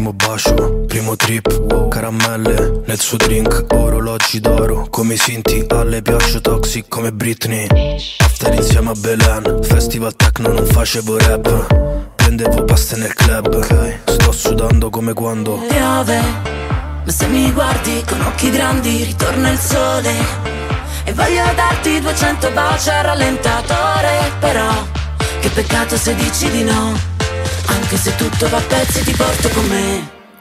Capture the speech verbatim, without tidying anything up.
primo bacio, primo trip, caramelle nel suo drink, orologi d'oro, come i Sinti, alle piaccio toxic come Britney. After insieme a Belen, festival techno non facevo rap, prendevo paste nel club, okay. Sto sudando come quando piove, ma se mi guardi con occhi grandi ritorna il sole. E voglio darti duecento baci al rallentatore, però che peccato se dici di no. Anche se tutto va a pezzi ti porto con me.